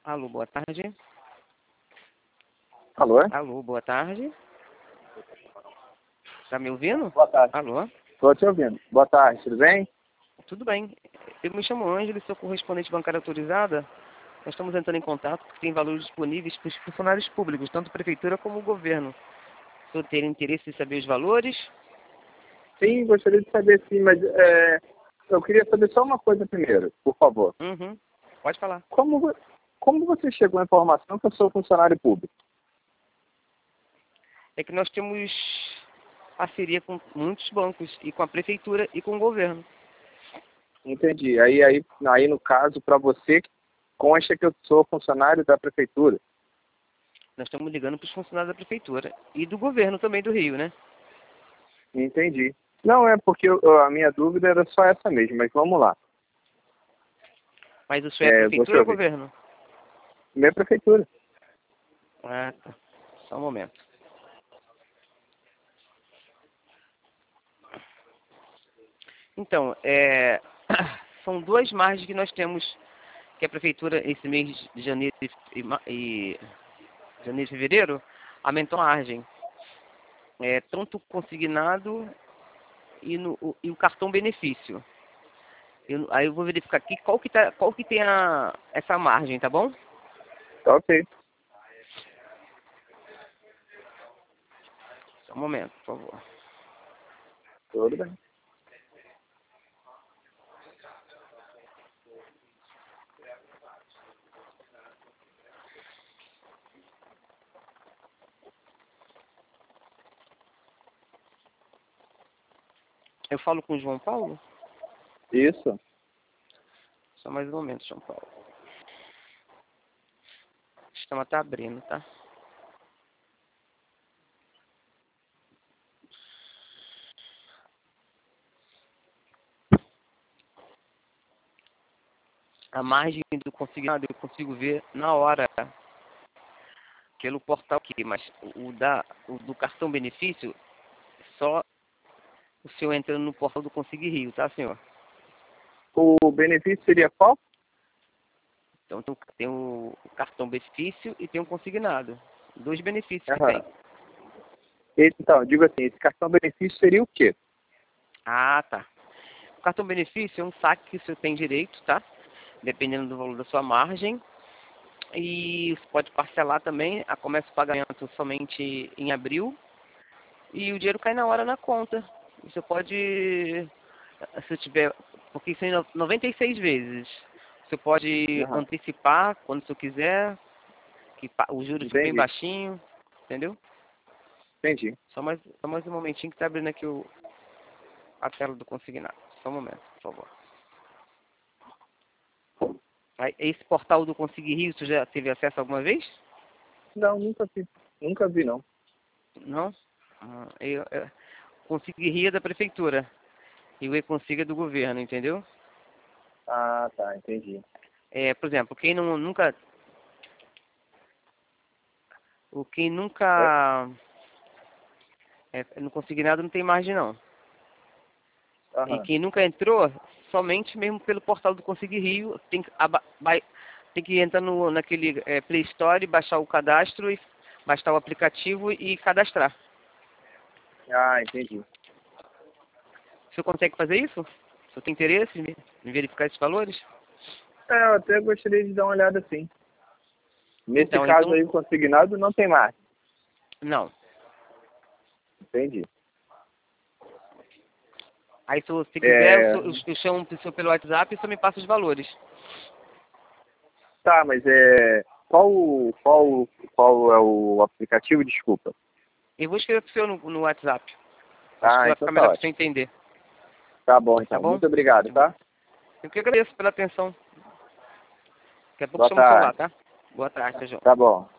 Alô, boa tarde. Alô? Alô, boa tarde. Tá me ouvindo? Boa tarde. Alô? Estou te ouvindo. Boa tarde, tudo bem? Tudo bem. Eu me chamo Ângelo e sou correspondente bancária autorizada. Nós estamos entrando em contato porque tem valores disponíveis para os funcionários públicos, tanto prefeitura como governo. O senhor ter interesse em saber os valores? Sim, gostaria de saber sim, mas eu queria saber só uma coisa primeiro, por favor. Uhum. Pode falar. Como você chegou à informação que eu sou funcionário público? É que nós temos parceria com muitos bancos e com a prefeitura e com o governo. Entendi. Aí no caso, para você, consta que eu sou funcionário da prefeitura. Nós estamos ligando para os funcionários da prefeitura e do governo também do Rio, né? Entendi. Não, é porque a minha dúvida era só essa mesmo, mas vamos lá. Mas o senhor é prefeitura ou governo? Minha prefeitura. Ah, tá. Só um momento. Então, são duas margens que nós temos, que a prefeitura, esse mês de janeiro e fevereiro, aumentou a margem. Tanto o consignado e o cartão benefício. Aí eu vou verificar aqui qual que tem essa margem, tá bom? Tá ok. Só um momento, por favor. Tudo bem. Eu falo com o João Paulo? Isso. Só mais um momento, João Paulo. O sistema tá abrindo, tá? A margem do consignado eu consigo ver na hora pelo portal aqui, mas o do cartão benefício, só o senhor entrando no portal do Consigue Rio, tá, senhor? O benefício seria qual? Então tem o cartão benefício e tem o consignado. Dois benefícios que Aham. tem. Então, digo assim, esse cartão benefício seria o quê? Ah, tá. O cartão benefício é um saque que o senhor tem direito, tá? Dependendo do valor da sua margem. E você pode parcelar também, começa o pagamento somente em abril. E o dinheiro cai na hora na conta. Você pode, se tiver, porque isso é 96 vezes. Você pode Aham. antecipar quando você quiser, que o juros fica bem Entendi. baixinho, entendeu? Entendi. Só mais um momentinho que tá abrindo aqui a tela do consignado. Só um momento, por favor. Aí, esse portal do Consigue Rio, você já teve acesso alguma vez? Não, nunca vi. Nunca vi, não. Não? Consigue Rio é da prefeitura e o E-Consiga é do governo, entendeu? Ah, tá, entendi. Por exemplo, quem Oi? nunca no consignado não tem margem não. E Aham. quem nunca entrou, somente mesmo pelo portal do Consigue Rio, tem que entrar naquele Play Store, baixar o cadastro, e baixar o aplicativo e cadastrar. Ah, entendi. Você consegue fazer isso? Você tem interesse em verificar esses valores? Eu até gostaria de dar uma olhada sim. Nesse caso Então, aí, o consignado não tem mais. não. Entendi. Aí se você quiser, É, eu chamo o senhor pelo WhatsApp e você me passa os valores. tá, mas qual é o aplicativo? Desculpa. Eu vou escrever para o senhor no WhatsApp. Acho que Ah, vai então ficar tá melhor para o senhor ótimo. entender. Tá bom, Tá então. bom? Muito obrigado, tá? Eu que agradeço pela atenção. Daqui a pouco Boa chamo o senhor lá, tarde. tá? Boa tarde, João. Tá bom.